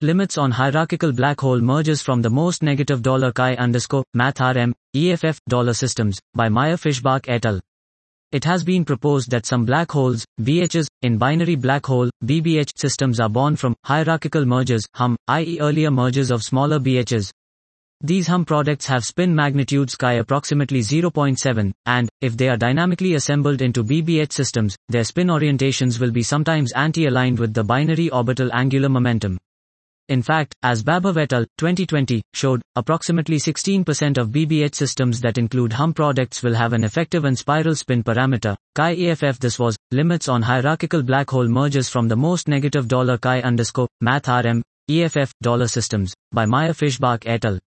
Limits on hierarchical black hole mergers from the most negative $chi_math_rm EFF $systems by Meyer Fischbach et al. It has been proposed that some black holes, BHs, in binary black hole, BBH systems are born from hierarchical mergers, hum, i.e. earlier mergers of smaller BHs. These hum products have spin magnitudes chi approximately 0.7, and, if they are dynamically assembled into BBH systems, their spin orientations will be sometimes anti-aligned with the binary orbital angular momentum. In fact, as Babov et al. 2020 showed, approximately 16% of BBH systems that include hum products will have an effective and spiral spin parameter, chi EFF. This was, Limits on hierarchical black hole mergers from the most negative $chi_math_rm EFF $systems by Meyer Fischbach et al.